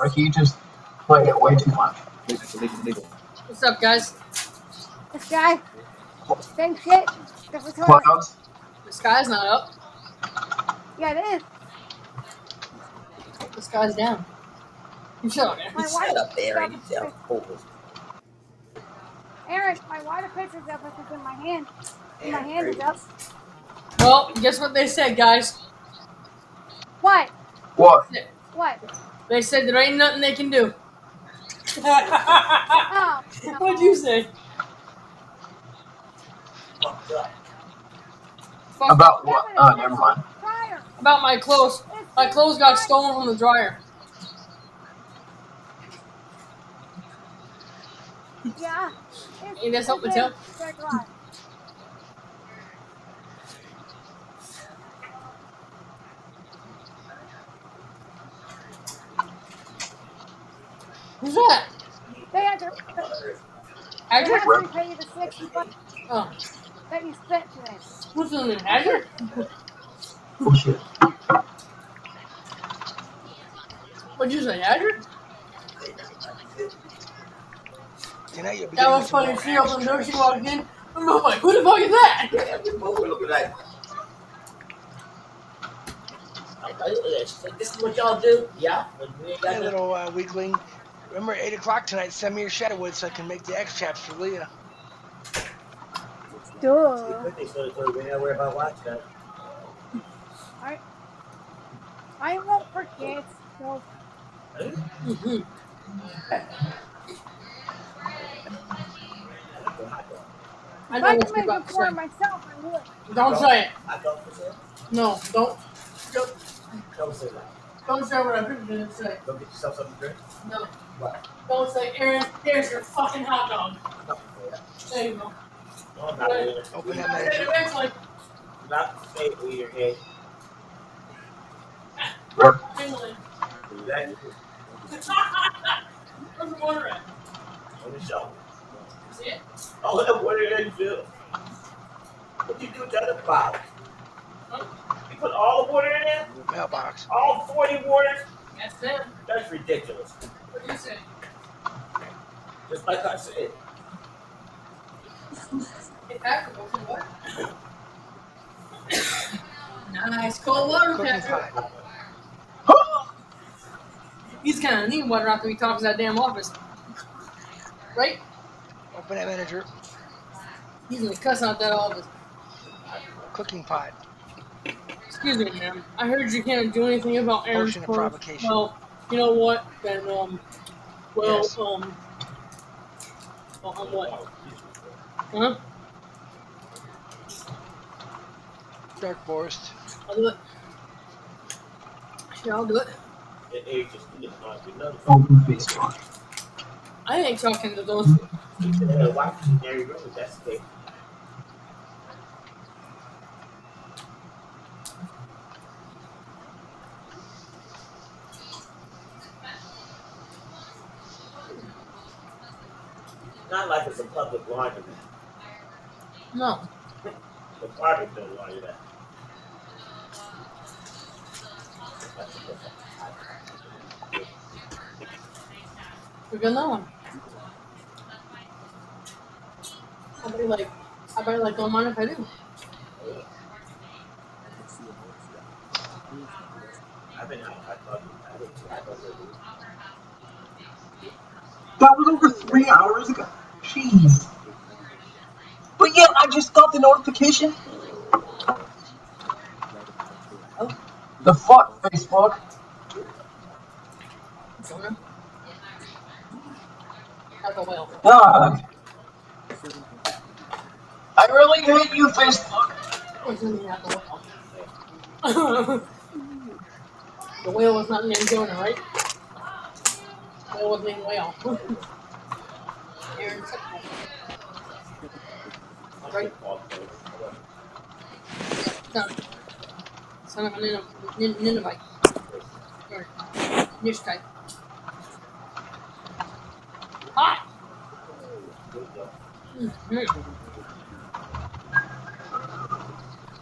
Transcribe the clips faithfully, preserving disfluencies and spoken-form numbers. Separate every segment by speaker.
Speaker 1: but he just played it way too much.
Speaker 2: What's up, guys?
Speaker 3: The sky. Same shit. Different toilet.
Speaker 1: Clouds?
Speaker 2: The sky's not up.
Speaker 3: Yeah, it is.
Speaker 2: The sky's down. You shut up, man.
Speaker 3: My
Speaker 4: Shut
Speaker 3: wife.
Speaker 4: up, Aaron. You sound cold.
Speaker 3: Aaron, my water pitcher's up because in my hand. In my hand is up.
Speaker 2: Well, guess what they said, guys?
Speaker 3: What?
Speaker 1: What?
Speaker 3: What?
Speaker 2: They said there ain't nothing they can do.
Speaker 3: Oh. No.
Speaker 2: What'd you say?
Speaker 4: Fucked up.
Speaker 2: Fuck
Speaker 1: About what? Oh, never mind.
Speaker 3: Dryer.
Speaker 2: about my clothes.
Speaker 3: It's
Speaker 2: My
Speaker 3: the
Speaker 2: clothes got
Speaker 3: dryer.
Speaker 2: stolen from the dryer.
Speaker 3: Yeah. It's,
Speaker 2: Ain't that something to
Speaker 3: it's
Speaker 2: tell?
Speaker 3: in the dryer.
Speaker 2: Who's that?
Speaker 3: They had to. They
Speaker 2: Hagrid?
Speaker 3: have to repay you the sixty bucks
Speaker 2: Oh.
Speaker 3: that you spent today.
Speaker 2: What's his name? Hagrid?
Speaker 1: Oh shit.
Speaker 2: What'd you say, Hagrid?
Speaker 5: Tonight you'll be
Speaker 2: That
Speaker 5: getting
Speaker 2: was
Speaker 5: some
Speaker 2: funny.
Speaker 5: more
Speaker 2: She opened the door,
Speaker 5: extras.
Speaker 2: she walked in. I'm like, who the fuck is that?
Speaker 4: Yeah, this boy looking like. This is what y'all do? Yeah. But we ain't got
Speaker 5: Hey,
Speaker 4: nothing.
Speaker 5: little uh, weakling. Remember, eight o'clock tonight, send me your Shadowwood so I can make the X-Chaps for Leah.
Speaker 3: Duh.
Speaker 4: They sort of we ain't worry about watching that.
Speaker 3: I, I won't forget. So
Speaker 2: Mm-hmm. I
Speaker 3: if
Speaker 2: know
Speaker 3: I
Speaker 2: what
Speaker 3: can
Speaker 2: you're
Speaker 3: make
Speaker 2: about
Speaker 3: it
Speaker 2: to
Speaker 3: for
Speaker 2: say.
Speaker 3: myself, I would.
Speaker 2: Don't say it.
Speaker 4: I thought for sure.
Speaker 2: No, don't. Don't,
Speaker 4: Don't say that.
Speaker 2: don't say what I didn't say.
Speaker 4: Go get yourself something to drink.
Speaker 2: No.
Speaker 4: What?
Speaker 2: Don't say, Aaron, there's your fucking hot dog.
Speaker 4: Nothing for that.
Speaker 2: There you go.
Speaker 4: No, I'm not
Speaker 2: Right.
Speaker 4: doing it.
Speaker 5: Open that
Speaker 2: I said
Speaker 5: manager.
Speaker 2: eventually.
Speaker 4: Not say it with your head.
Speaker 2: Finally.
Speaker 4: Exactly.
Speaker 2: Where's the water at?
Speaker 4: On the show.
Speaker 2: See it?
Speaker 4: Oh, that water there you feel. What you do with the other bottles?
Speaker 2: Huh?
Speaker 4: You put all the water in there?
Speaker 5: Mailbox.
Speaker 4: All forty waters?
Speaker 2: That's them.
Speaker 4: That's ridiculous.
Speaker 2: What do you say?
Speaker 4: Just like I said.
Speaker 2: It's Patrick. Open what? Nice cold water,
Speaker 5: Cooking
Speaker 2: Patrick.
Speaker 5: pot.
Speaker 2: He's kind of need water after he talks that damn office. Right?
Speaker 5: Open that manager.
Speaker 2: He's gonna cuss out that office.
Speaker 5: Cooking pot.
Speaker 2: Excuse me, ma'am. I heard you can't do anything about Aaron's
Speaker 5: Motion of
Speaker 2: clothes.
Speaker 5: provocation.
Speaker 2: Well, you know what? Then, um, well,
Speaker 5: Yes.
Speaker 2: um, well, um, what? Huh?
Speaker 5: Dark Forest.
Speaker 2: I'll do it. Sure, I'll do it.
Speaker 4: It age just getting on to another.
Speaker 1: Open Facebook.
Speaker 2: I ain't talking to those.
Speaker 4: You should have watched in every room. That's the case. Not like it's a public laundry.
Speaker 2: No.
Speaker 4: The private don't laundry that.
Speaker 2: We're good now. I better like, I better like, don't mind if I do.
Speaker 4: I've been out. I thought I didn't I thought it was-
Speaker 1: That was over three hours ago. Jeez. But yet, I just got the notification.
Speaker 2: Oh.
Speaker 1: The fuck, Facebook?
Speaker 2: Jonah. Like a whale.
Speaker 1: God. I really hate you, Facebook.
Speaker 2: What's in the apple whale? The whale was not named Jonah, right? The whale was named Whale. Aaron said that. Right? Son. Son of a Nin- Nin- Ninevite. Or Nishkite. Hot! Mm-hmm.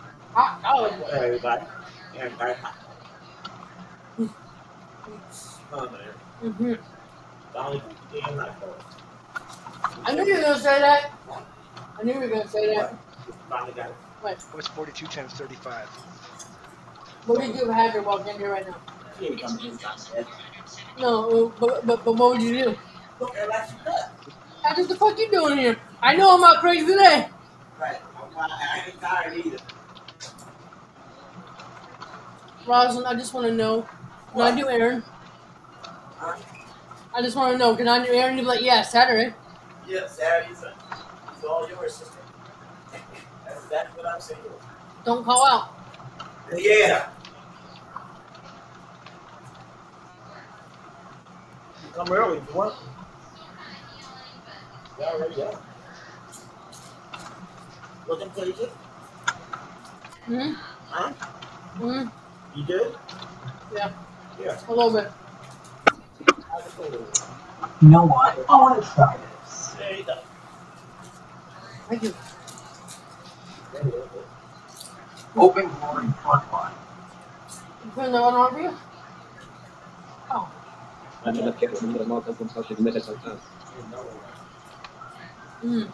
Speaker 2: Hot dog.
Speaker 4: Everybody. Everybody. huh, man?
Speaker 2: Mm-hmm.
Speaker 4: Finally, damn right for it.
Speaker 2: I knew you were gonna say that. I knew you were gonna say that.
Speaker 4: Finally got it.
Speaker 2: Wait,
Speaker 5: What's forty-two times thirty-five?
Speaker 2: what would you do if Hadra walked in here right now?
Speaker 4: She ain't coming inside that.
Speaker 2: No, but, but, but what would you do?
Speaker 4: Look at like she cut.
Speaker 2: How the fuck you doing here? I know I'm not crazy today.
Speaker 4: Right. I ain't tired either.
Speaker 2: Rosalind, I just want to know. Can I do Aaron?
Speaker 4: Huh?
Speaker 2: I just want to know. Can I do Aaron? You'd be like, yeah, Saturday.
Speaker 4: Yeah, Saturday's a, it's all yours, sister. That's exactly what I'm saying.
Speaker 2: Don't call out.
Speaker 4: Yeah. You come early if you want. Yeah, already got. Looking pretty good.
Speaker 2: Hmm?
Speaker 4: Huh?
Speaker 2: Hmm?
Speaker 4: You good?
Speaker 2: Yeah,
Speaker 4: Yeah.
Speaker 2: a little bit.
Speaker 4: How's it going?
Speaker 1: You know what? I want to try this.
Speaker 4: There you go.
Speaker 2: Thank you.
Speaker 4: There you go.
Speaker 1: Open glory front line.
Speaker 2: You putting that one on for you? Oh. Hmm.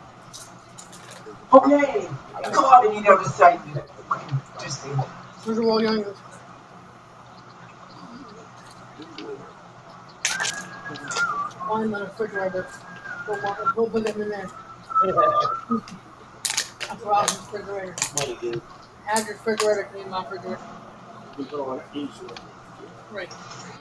Speaker 1: Okay, go on and you know decide to disable.
Speaker 2: Those are all youngers. Find the refrigerator. Go walk and go put them in there. That's Rob's refrigerator.
Speaker 4: Money, dude.
Speaker 2: Have your refrigerator clean my refrigerator.
Speaker 4: You put on each one.
Speaker 2: Right.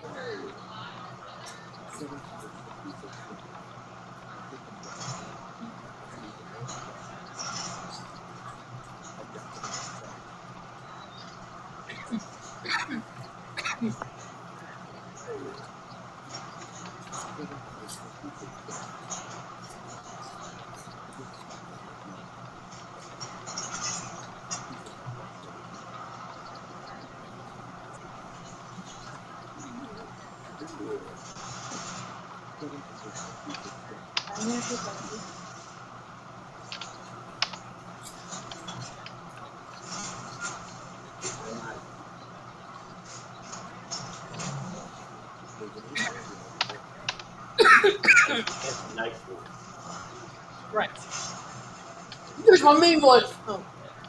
Speaker 4: That's nice food.
Speaker 2: Right. Here's my main voice. Oh.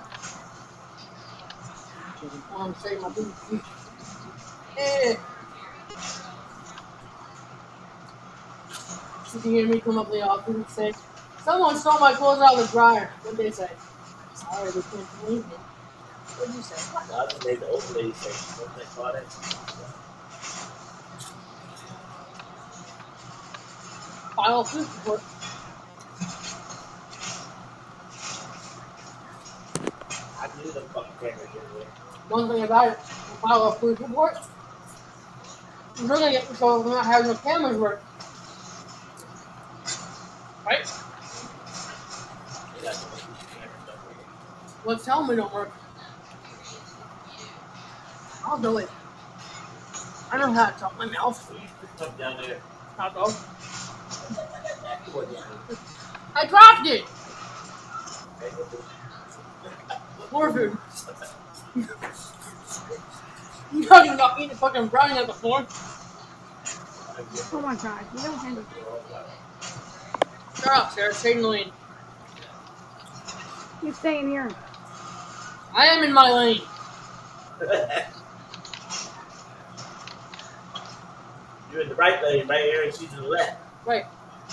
Speaker 2: Oh, I'm saying my booty. Yeah. You can hear me come up to the office and say, someone stole my clothes out of the dryer. What'd they say? Sorry, we can't believe it. What'd you say?
Speaker 4: I just made the old lady say, what they call it?
Speaker 2: File a police report.
Speaker 4: I knew the fucking camera didn't work.
Speaker 2: One thing about it, file a police report. We're gonna get so we're not having the cameras work. Right?
Speaker 4: They got some of these cameras don't work.
Speaker 2: Well, tell them we don't work. I'll do it. I know how to talk my mouth.
Speaker 4: So you put stuff down there.
Speaker 2: I'll go.
Speaker 4: What down there?
Speaker 2: I dropped it!
Speaker 4: Okay, what the-
Speaker 2: Floor food. You talking about eating fucking brownie on the floor?
Speaker 3: Oh my god, you don't handle
Speaker 2: Shut up, Sarah. Stay in the lane.
Speaker 3: You stay in here.
Speaker 2: I am in my lane.
Speaker 4: You're in the right lane right here, and she's in the left.
Speaker 2: Right.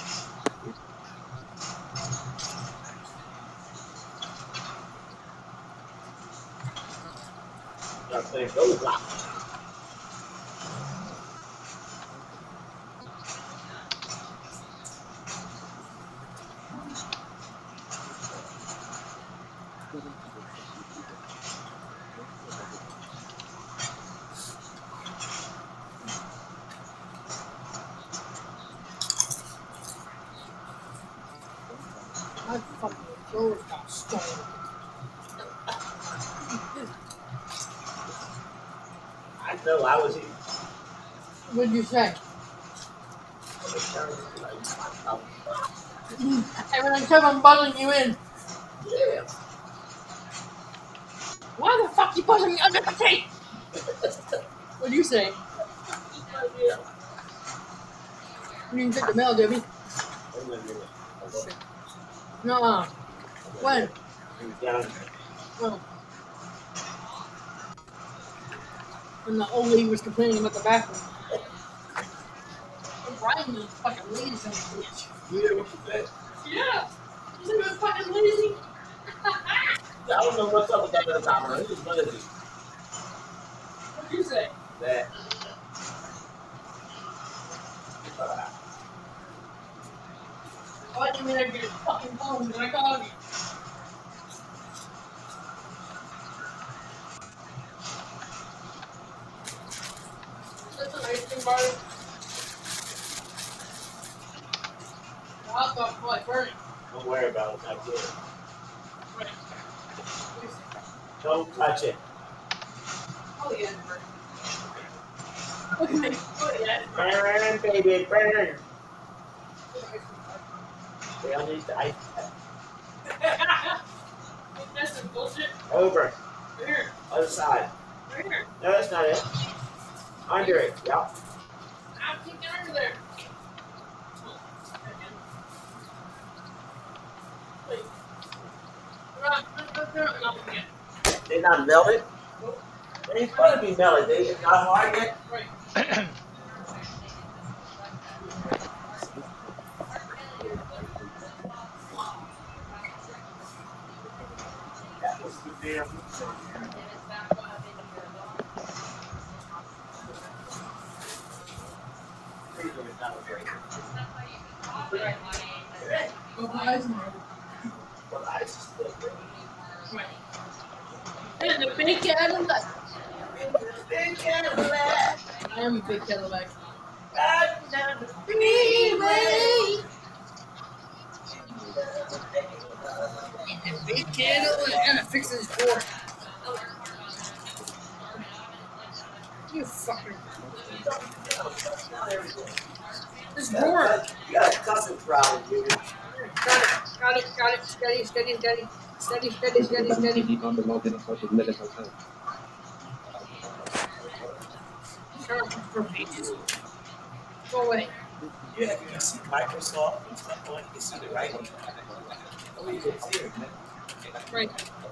Speaker 4: I'm saying go block.
Speaker 2: My fucking clothes got stolen.
Speaker 4: I know I was here.
Speaker 2: What'd you say? Every time I'm buzzing you in.
Speaker 4: Yeah.
Speaker 2: Why the fuck you buzzing me under the tape? What'd you say?
Speaker 4: Yeah.
Speaker 2: You didn't check the mail, Debbie. No. When? Oh. When the old lady was complaining about the bathroom. Brian was fucking lazy son of a bitch.
Speaker 4: Yeah, what you said?
Speaker 2: Yeah. He said he was fucking lazy.
Speaker 4: I don't know what's up with that little timer. He was lazy.
Speaker 2: What did you say?
Speaker 4: That.
Speaker 2: I thought you meant I'd get his fucking phone when I called you. That's a nice thing, Barney. The hot dog's probably burning.
Speaker 4: Don't worry about it. I did it.
Speaker 2: Right.
Speaker 4: Don't touch it.
Speaker 2: Oh, yeah, it's burning. Look at me. Oh, yeah, it's burning.
Speaker 4: Burn, baby, burn. They all need to ice that.
Speaker 2: That's some bullshit.
Speaker 4: Over.
Speaker 2: Here.
Speaker 4: Other side.
Speaker 2: Right here.
Speaker 4: No, that's not it. Under it. Yep.
Speaker 2: I'll take it under there. Wait. Not, not, not, not, not again.
Speaker 4: They're not melted.
Speaker 2: Nope.
Speaker 4: They're supposed to be melted. They just not hard yet.
Speaker 2: Right.
Speaker 4: That was the damn.
Speaker 2: Go buy some more.
Speaker 4: Well, I just still bring
Speaker 2: Right. And the big Cadillac.
Speaker 4: Big Cadillac.
Speaker 2: I am a big Cadillac.
Speaker 4: Riding down the
Speaker 2: Freeway. Big Cadillac. And I fix this door. You fucker. This door.
Speaker 4: You got a cussing problem, dude.
Speaker 2: Got it. Got it. Got it. Steady, steady, steady. Steady, steady, steady, steady.
Speaker 6: on the mountain of such as medical help.
Speaker 2: Shut up for pages. Go away.
Speaker 4: Yeah, you can see Microsoft and stuff on it. You can see the writing. Oh, you can see it.
Speaker 2: Right.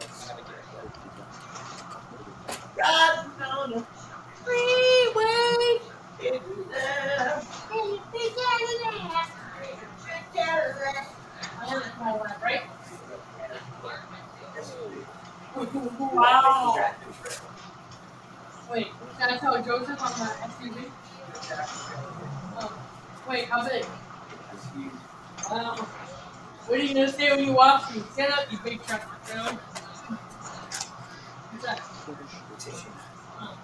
Speaker 4: Riding on the
Speaker 2: Freeway.
Speaker 4: big Cadillac.
Speaker 2: Big Cadillac.
Speaker 4: Big Cadillac.
Speaker 2: I want to call that, right?
Speaker 4: Wow.
Speaker 2: Wait, can I tell Joseph on the S U V? Oh. Wait, how big? Wow. What are you gonna say when you watch me? Get up, you big trucker, you know? What's that? Oh.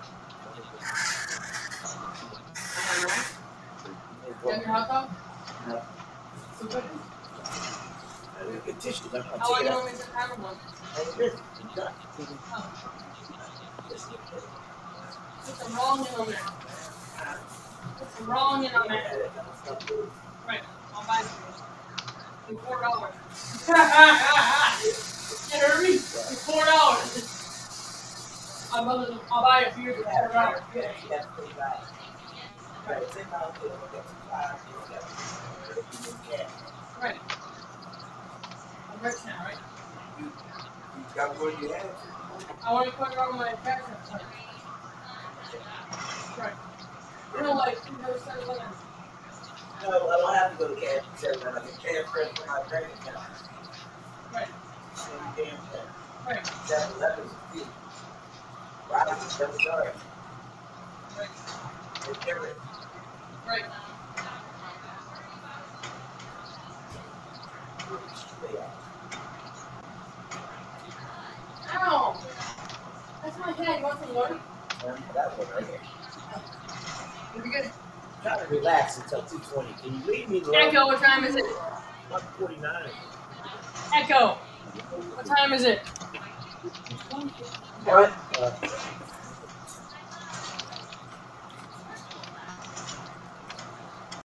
Speaker 2: Is that your hot dog?
Speaker 4: No.
Speaker 2: So good?
Speaker 4: Good tissue. Let me
Speaker 2: How long
Speaker 4: take
Speaker 2: you
Speaker 4: it
Speaker 2: want
Speaker 4: out.
Speaker 2: me to have one? Oh. Put some wrong in on there. Put some wrong in on there. Right, I'll buy it for you. For four dollars. You heard me? For four dollars. I'll, I'll buy it for you for four dollars.
Speaker 4: Yeah, that's pretty bad. Right, take out the look at some five, you got
Speaker 2: Right. I'm rich now, right?
Speaker 4: You got what you had.
Speaker 2: I want to put it on my tax return. Right. You know, like, you know, seven eleven.
Speaker 4: No, I don't have to go to cash and seven. I can transfer it to my bank account.
Speaker 2: Right.
Speaker 4: Same damn thing.
Speaker 2: Right.
Speaker 4: Seven eleven is a fee. Right, seven dollars.
Speaker 2: Right.
Speaker 4: It's different.
Speaker 2: Right. Ow! That's my head. You want some water?
Speaker 4: Um, that one right here.
Speaker 2: It'll be good.
Speaker 4: Try to relax until two twenty. Can you leave me alone?
Speaker 2: Echo, what time is it?
Speaker 4: one forty-nine.
Speaker 2: Echo, what time is it?
Speaker 4: What? Uh,